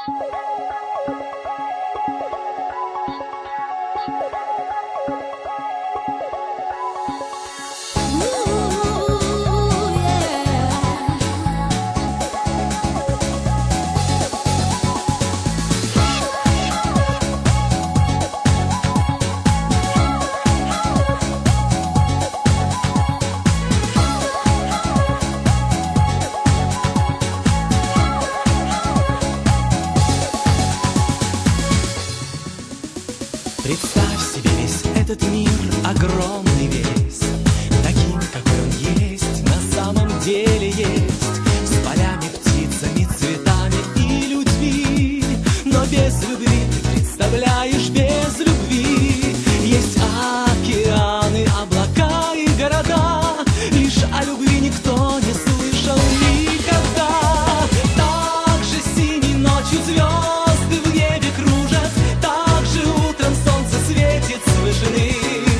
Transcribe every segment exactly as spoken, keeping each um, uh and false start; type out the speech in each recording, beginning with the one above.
Представь себе весь этот мир, огромный весь, таким, какой он есть, на самом деле есть, с полями, птицами, цветами и людьми. Но без любви, ты представляешь, без любви есть океаны, облака и города, лишь о любви никто не слышал никогда. Так же синей ночью звезды в небе кружат, так же утром солнце светит с вышины.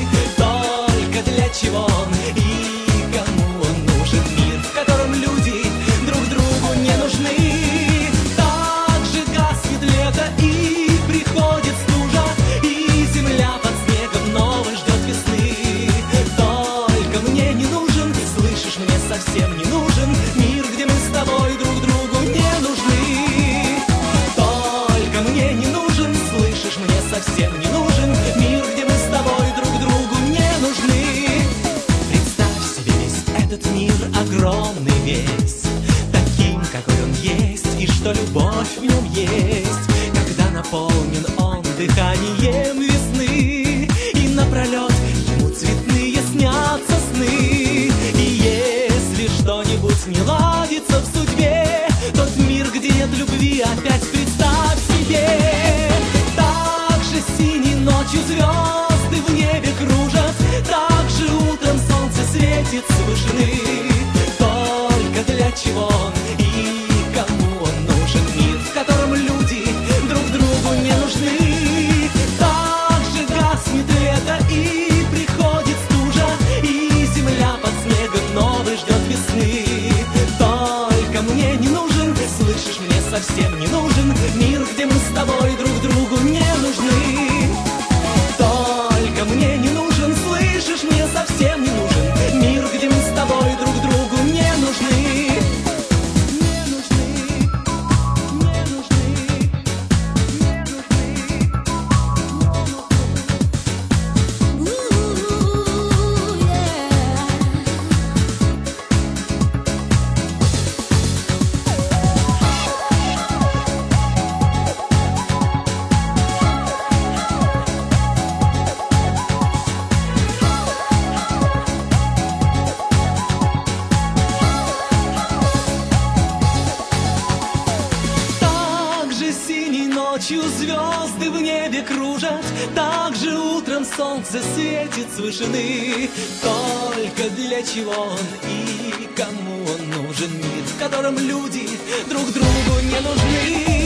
Только для чего он и кому он нужен? Мир, в котором люди друг другу не нужны. Так же гаснет лето и приходит стужа, и земля под снегом новой ждет весны. Только мне не нужен, слышишь, мне совсем не нужен мир, где мы с тобой друг другу не нужны. Только мне не нужен, слышишь, мне совсем не нужен мир, где мы с тобой друг другу не нужны. Представь себе весь этот мир, огромный весь, таким, какой он есть, и что любовь в нем есть, когда наполнен он дыханием весны, и напролет ему цветные снятся сны. И если что-нибудь не ладится в судьбе, тот мир, где нет любви, опять представь себе. Так же синей ночью звезды в небе кружат, так же утром солнце светит с вышины. Только для чего он и кому он нужен? Мир, в котором люди друг другу не нужны. Так же гаснет лето и приходит стужа, и земля под снегом новой ждет весны. Только мне не нужен, слышишь, мне совсем не нужен мир, где мы с тобой друг другу не нужны. Только мне не нужен, слышишь, мне совсем не нужен мир, где мы с тобой друг другу не нужны. Не нужны, не нужны, не нужны. Так же синей ночью звезды в небе кружат, так же утром солнце светит с вышины. Только для чего он и кому он нужен? Мир, в котором люди друг другу не нужны.